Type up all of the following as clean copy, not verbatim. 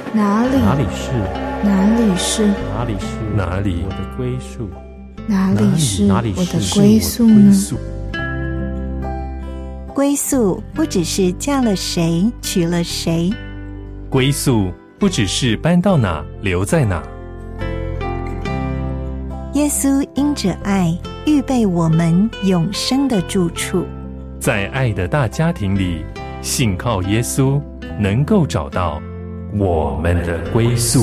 哪里是我的归宿？ 哪里是我的归宿呢？ 归宿不只是嫁了谁娶了谁， 归宿不只是搬到哪留在哪。 耶稣因着爱预备我们永生的住处， 在爱的大家庭里，信靠耶稣能够找到我们的归宿。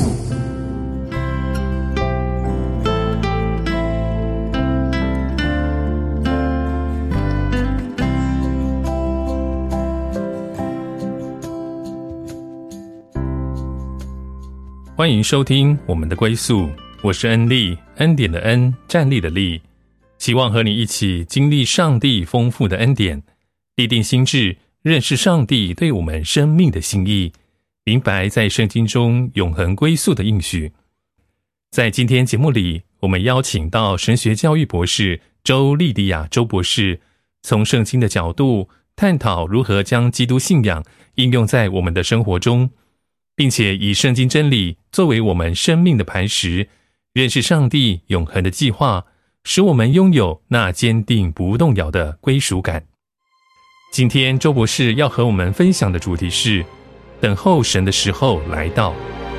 欢迎收听我们的归宿，我是恩利，恩典的恩，站立的立，希望和你一起经历上帝丰富的恩典，立定心志，认识上帝对我们生命的心意，明白在圣经中永恒归宿的应许。在今天节目里，我们邀请到神学教育博士周莉迪亚周博士，从圣经的角度探讨如何将基督信仰应用在我们的生活中，并且以圣经真理作为我们生命的磐石，认识上帝永恒的计划，使我们拥有那坚定不动摇的归属感。今天周博士要和我们分享的主题是等候神的时候来到。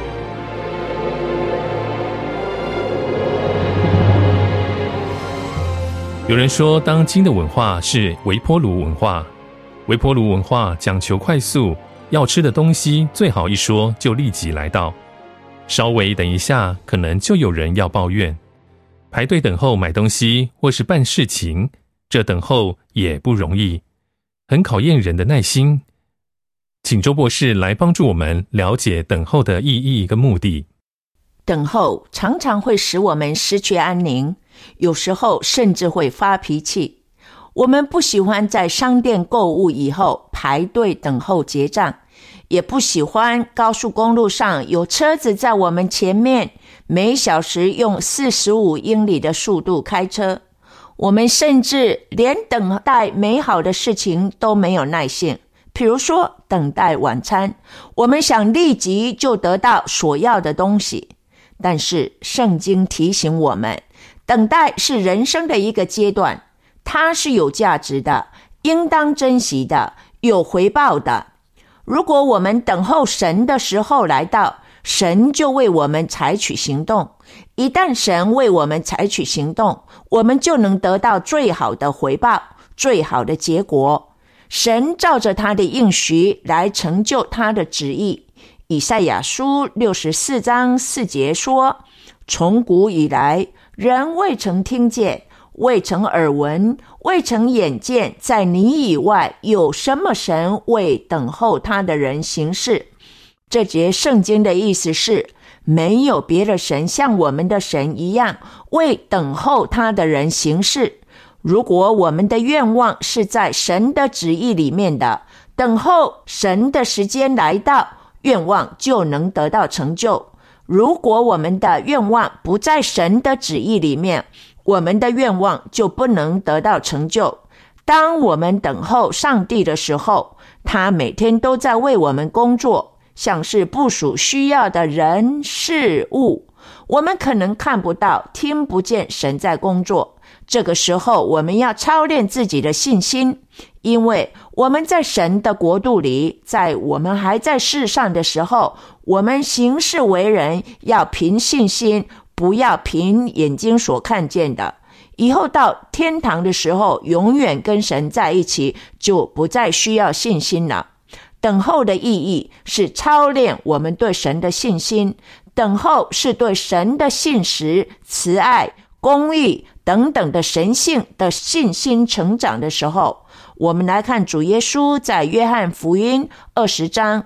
有人说当今的文化是微波炉文化，微波炉文化讲求快速，要吃的东西最好一说就立即来到，稍微等一下可能就有人要抱怨。排队等候买东西或是办事情，这等候也不容易，很考验人的耐心。请周博士来帮助我们了解等候的意义跟目的。 等候常常会使我们失去安宁，有时候甚至会发脾气。我们不喜欢在商店购物以后排队等候结账，也不喜欢高速公路上有车子在我们前面每小时用45英里的速度开车。我们甚至连等待美好的事情都没有耐性，比如说等待晚餐，我们想立即就得到所要的东西。但是圣经提醒我们，等待是人生的一个阶段，它是有价值的，应当珍惜的，有回报的。如果我们等候神的时候来到，神就为我们采取行动。一旦神为我们采取行动，我们就能得到最好的回报，最好的结果。神照着他的应许来成就他的旨意。以赛亚书64章4节说，从古以来，人未曾听见，未曾耳闻，未曾眼见，在你以外有什么神为等候他的人行事。这节圣经的意思是，没有别的神像我们的神一样为等候他的人行事。如果我们的愿望是在神的旨意里面的，等候神的时间来到，愿望就能得到成就。如果我们的愿望不在神的旨意里面，我们的愿望就不能得到成就。当我们等候上帝的时候，他每天都在为我们工作，像是部署需要的人事物。我们可能看不到听不见神在工作，这个时候我们要操练自己的信心，因为我们在神的国度里，在我们还在世上的时候，我们行事为人要凭信心，不要凭眼睛所看见的。以后到天堂的时候，永远跟神在一起，就不再需要信心了。等候的意义是操练我们对神的信心，等候是对神的信实、慈爱、公义等等的神性的信心成长的时候。我们来看主耶稣在约翰福音20章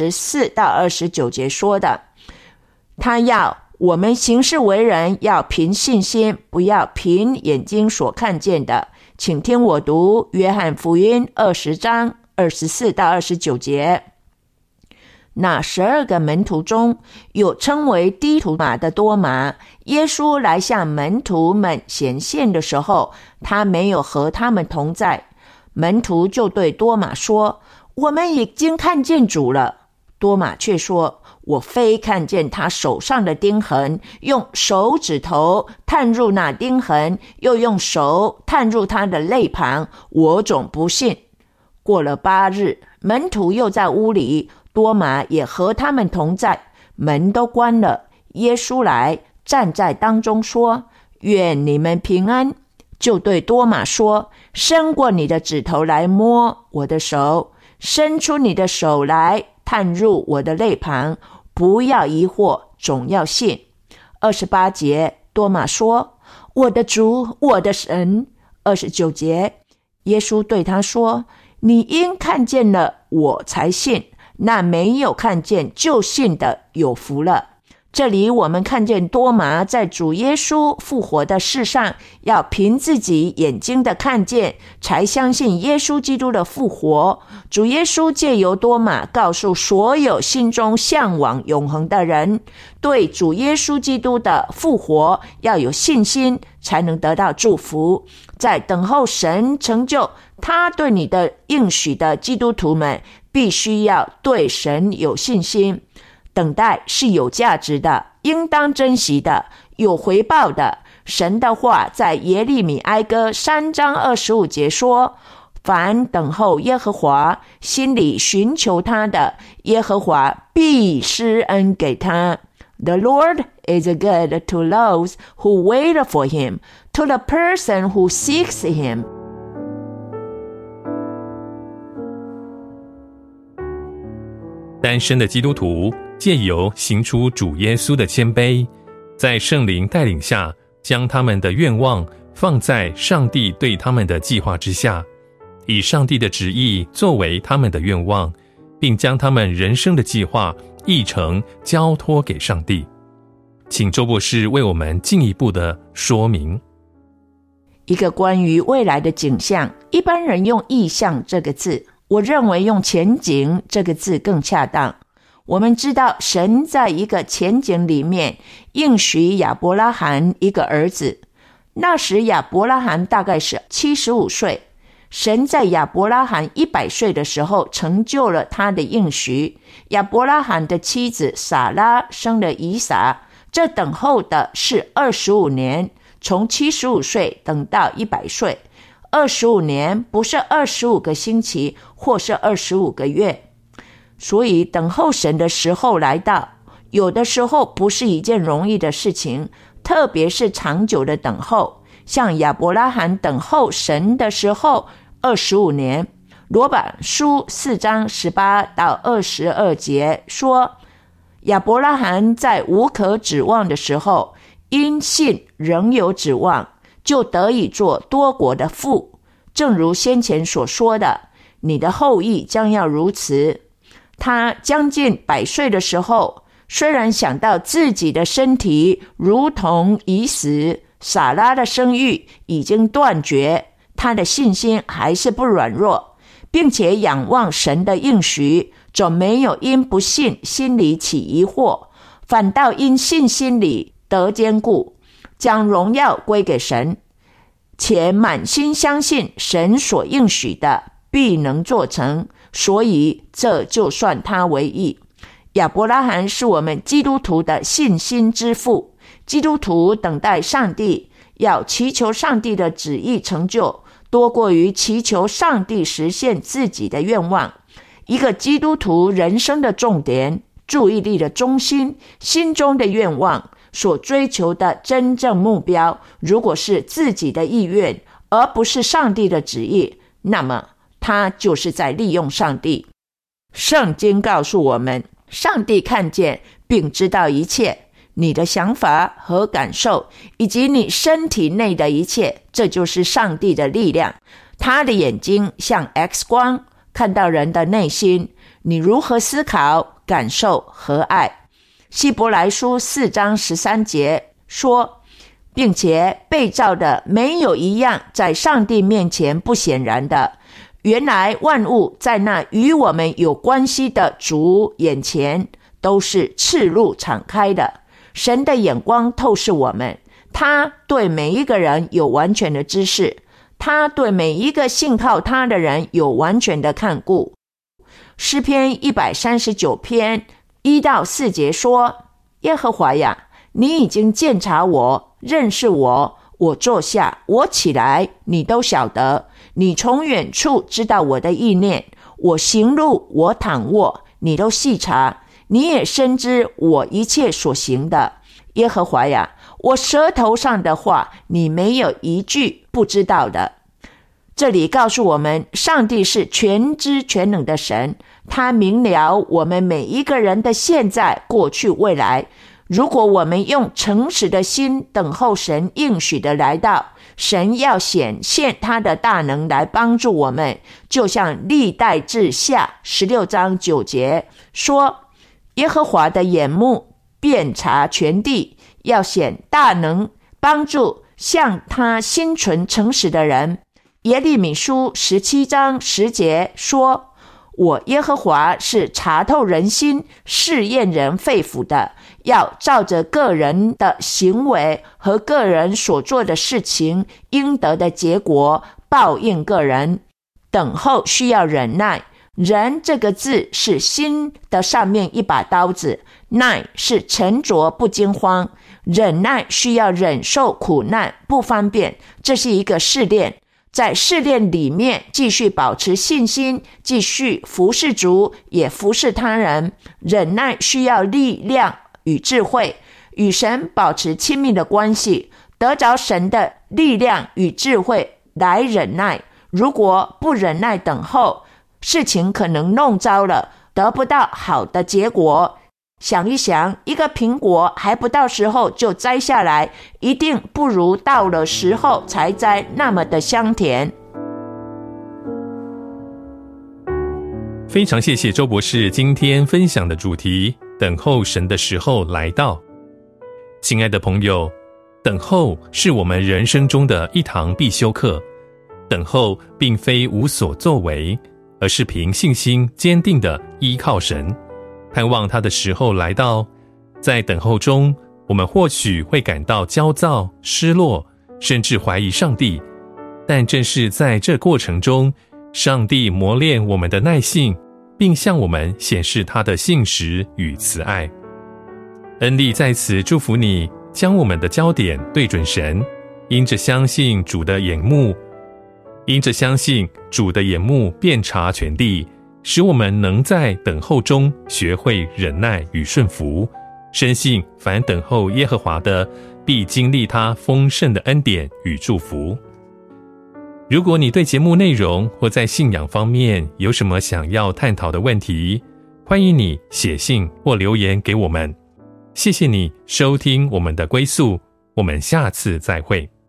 24到29节说的，他要我们行事为人要凭信心，不要凭眼睛所看见的。请听我读约翰福音20章24到29节。那12个门徒中，有称为低土马的多马，耶稣来向门徒们显现的时候，他没有和他们同在。门徒就对多马说，我们已经看见主了。 多马却说，我非看见他手上的钉痕，用手指头探入那钉痕，又用手探入他的肋旁，我总不信。过了8日，门徒又在屋里，多马也和他们同在，门都关了。耶稣来站在当中说，愿你们平安。就对多马说，伸过你的指头来摸我的手，伸出你的手来探入我的肋旁，不要疑惑，总要信。28节，多马说，我的主，我的神。29节，耶稣对他说，你因看见了我才信，那没有看见就信的有福了。这里我们看见多马在主耶稣复活的事上，要凭自己眼睛的看见，才相信耶稣基督的复活。主耶稣借由多马告诉所有心中向往永恒的人，对主耶稣基督的复活要有信心，才能得到祝福。在等候神成就他对你的应许的基督徒们，必须要对神有信心。等待是有价值的，应当珍惜的，有回报的。神的话在耶利米哀歌3章25节说，凡等候耶和华，心里寻求他的，耶和华必施恩给他。The Lord is good to those who wait for him, to the person who seeks him. 单身的基督徒借由行出主耶稣的谦卑，在圣灵带领下，将他们的愿望放在上帝对他们的计划之下，以上帝的旨意作为他们的愿望，并将他们人生的计划议程交托给上帝。请周博士为我们进一步的说明。 一个关于未来的景象，一般人用意象这个字，我认为用前景这个字更恰当。我们知道神在一个前景里面应许亚伯拉罕一个儿子，那时亚伯拉罕大概是75岁，神在亚伯拉罕100岁的时候成就了他的应许。亚伯拉罕的妻子撒拉生了以撒，这等候的是25年，从75岁等到100岁。25年不是25个星期或是25个月，所以等候神的时候来到，有的时候不是一件容易的事情，特别是长久的等候。像亚伯拉罕等候神的时候25年，罗马书4章18到22节说，亚伯拉罕在无可指望的时候，因信仍有指望，就得以做多国的父，正如先前所说的，你的后裔将要如此。他将近100岁的时候，虽然想到自己的身体如同已死，撒拉的生育已经断绝，他的信心还是不软弱，并且仰望神的应许，总没有因不信心里起疑惑，反倒因信心里得坚固，将荣耀归给神，且满心相信神所应许的必能做成，所以这就算他为义。亚伯拉罕是我们基督徒的信心之父。基督徒等待上帝，要祈求上帝的旨意成就，多过于祈求上帝实现自己的愿望。一个基督徒人生的重点、注意力的中心、心中的愿望、所追求的真正目标，如果是自己的意愿，而不是上帝的旨意，那么他就是在利用上帝。圣经告诉我们，上帝看见并知道一切，你的想法和感受，以及你身体内的一切，这就是上帝的力量。他的眼睛像 X 光，看到人的内心，你如何思考、感受和爱。希伯来书4章13节说，并且被造的没有一样在上帝面前不显然的。原来万物在那与我们有关系的主眼前都是赤露敞开的。神的眼光透视我们，他对每一个人有完全的知识，他对每一个信靠他的人有完全的看顾。 诗篇139篇1到4节说，耶和华呀，你已经鉴察我，认识我，我坐下，我起来，你都晓得。你从远处知道我的意念，我行路，我躺卧，你都细察。你也深知我一切所行的。耶和华呀，我舌头上的话，你没有一句不知道的。这里告诉我们，上帝是全知全能的神，他明了我们每一个人的现在、过去、未来。如果我们用诚实的心等候神应许的来到，神要显现他的大能来帮助我们，就像历代志下16章9节说，耶和华的眼目遍察全地，要显大能，帮助向他心存诚实的人。耶利米书17章10节说，我耶和华是查透人心，试验人肺腑的，要照着个人的行为和个人所做的事情应得的结果报应个人。等候需要忍耐，忍这个字是心的上面一把刀子，耐是沉着不惊慌。忍耐需要忍受苦难不方便，这是一个试炼。在试炼里面继续保持信心，继续服侍主，也服侍他人。忍耐需要力量与智慧，与神保持亲密的关系，得着神的力量与智慧来忍耐。如果不忍耐等候，事情可能弄糟了，得不到好的结果。想一想，一个苹果还不到时候就摘下来，一定不如到了时候才摘那么的香甜。 非常谢谢周博士今天分享的主题，等候神的时候来到。亲爱的朋友，等候是我们人生中的一堂必修课。等候并非无所作为，而是凭信心坚定地依靠神，盼望他的时候来到。在等候中，我们或许会感到焦躁、失落，甚至怀疑上帝，但正是在这过程中，上帝磨练我们的耐性，并向我们显示他的信实与慈爱。恩利在此祝福你，将我们的焦点对准神，因着相信主的眼目遍察全地，使我们能在等候中学会忍耐与顺服，深信凡等候耶和华的，必经历他丰盛的恩典与祝福。如果你对节目内容或在信仰方面有什么想要探讨的问题，欢迎你写信或留言给我们。谢谢你收听我们的归宿，我们下次再会。